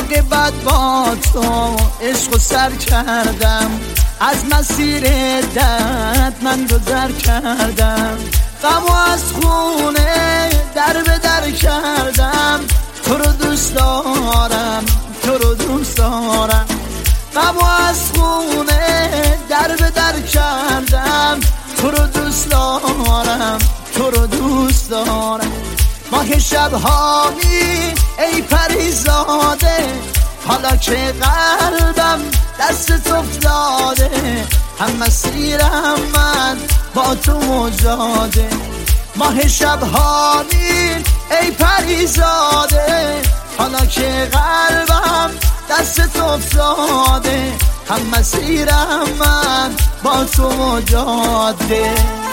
عاقبت با تو عشق و سر کردم، از مسیر درد من گذر کردم، غم و از خونه در به در کردم، تو رو دوست دارم، تو رو دوست دارم، غم و از خونه در به در کردم، تو رو دوست دارم، تو رو دوست دارم. ماه شبهامی ای پریزاده، حالا که قلبم دستت افتاده، هم مسیرم من با تو مجاده. ماه شبهامی ای پریزاده، حالا که قلبم دستت افتاده، هم مسیرم من با تو مجاده.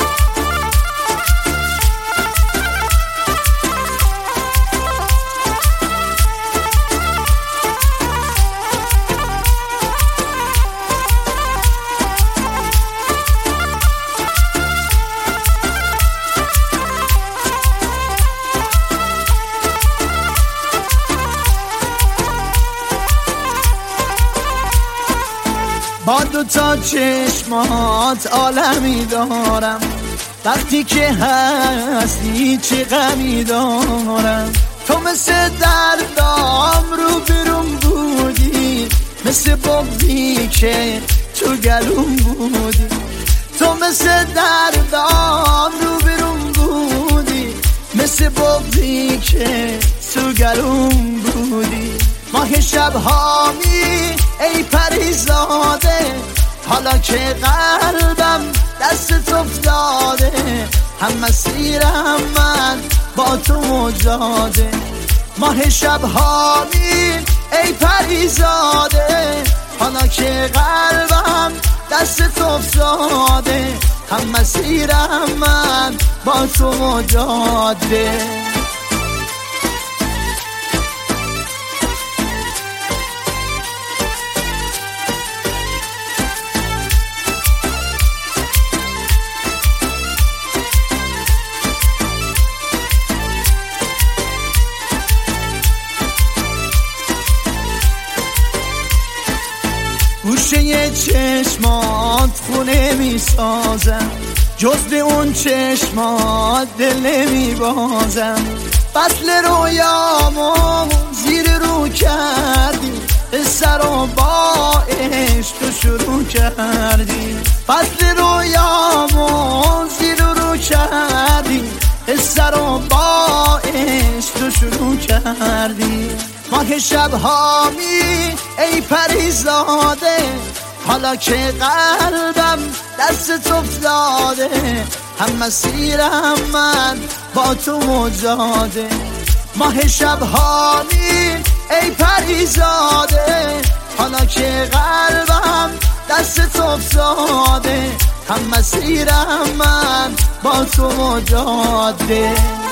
با دو تا چشمات عالمی دارم، وقتی که هستی چه غمی دارم. تو مثل دردام رو برون بودی، مثل بغضی که تو گلوم بودی. تو مثل دردام رو برون بودی، مثل بغضی که تو گلوم بودی. ماه شبهامی ای پریزاده، حالا که قلبم دستت افتاده، هم مسیرم من با تو مجاده. ماه شبهامی ای پریزاده، حالا که قلبم دستت افتاده، هم مسیرم من با تو مجاده. گوشه چشمات خونه می سازم، جز به اون چشمات دل نمی بازم. فصل رویامو زیر رو کردی، قصه رو با عشق شروع کردی. فصل رویامو زیر رو کردی، قصه رو با عشق شروع کردی. ماه شبهامی ای پریزاده، حالا که قلبم دستت افتاده، هم مسیرم من با تو مجاده. ماه شبهامی ای پریزاده، حالا که قلبم دستت افتاده، هم مسیرم من با تو مجاده.